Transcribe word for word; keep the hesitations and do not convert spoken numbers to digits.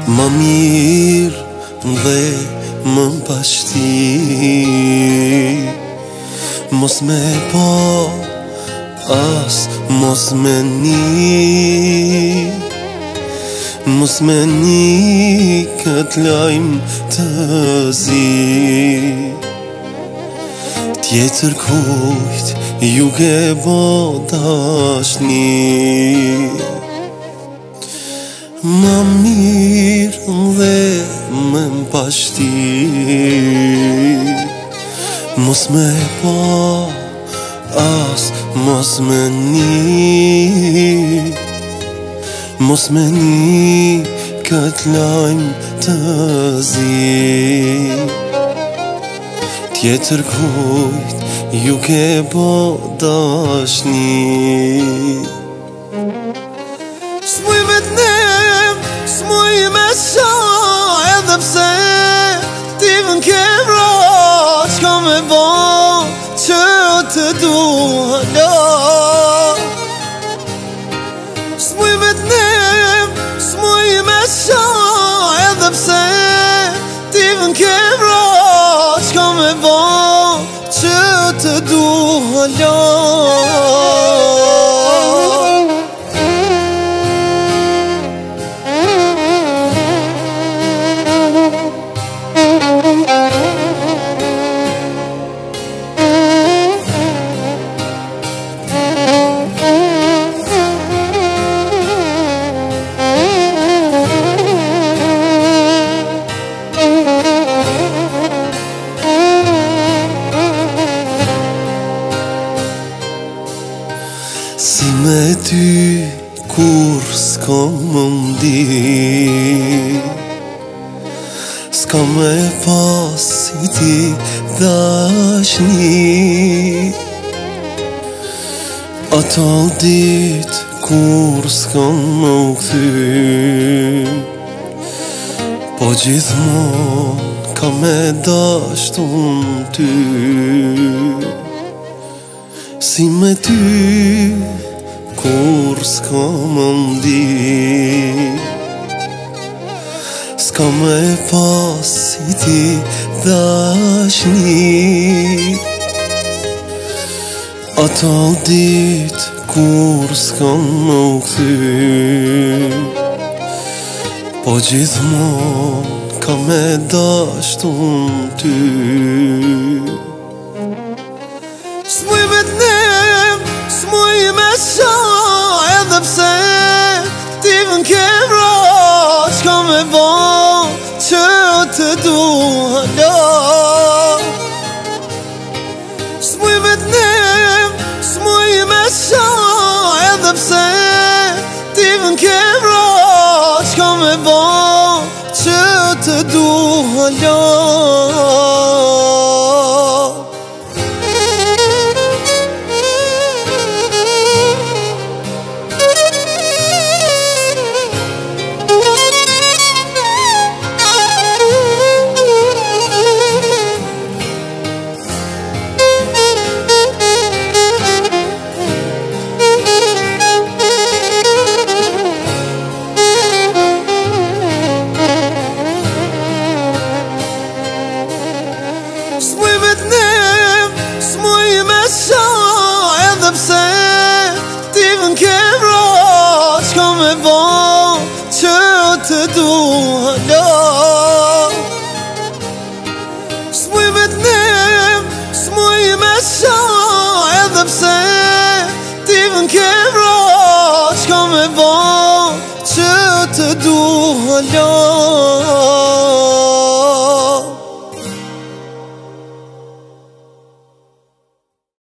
Ma mirë dhe më pashti, mos me po, as mos me ni, mos me ni këtë lajmë të zi. Tjetër kujt ju ke bo dashni, ma mirë dhe më pashti, mos me po, as mos me ni, mos me ni këtë lajmë të zi. Tjetër kujt ju ke bo dashni. S'muj me t'nem, s'muj me qa, edhe pse ti vën ke vra, qka me bo që të duha la. S'muj me t'nem, s'muj me qa, edhe pse ti vën ke vra, qka me bo që të duha la. Si me ty kur s'ka më ndi, s'ka me pas si ti dashni. Ato dit kur s'ka më u kthy, po gjithmon ka me dashtu ty. Si me ty kur s'ka më ndi, s'ka me pas si ti dashni. Ato dit kur s'ka më u kthy, po gjithmon ka me dashtu ty. S'muj me t'nem, s'muj me qa, edhe pse ti vën ke vra, qka me bo që të duha la. S'muj me t'nem, s'muj me qa, edhe pse ti vën ke vra, qka me bo që të duha la. S'muj me t'nem, s'muj me qa, edhe pse ti vën ke vra, qka me bo që të duha la. S'muj me t'nem, s'muj me qa, edhe pse ti vën ke vra, qka me bo që të duha la.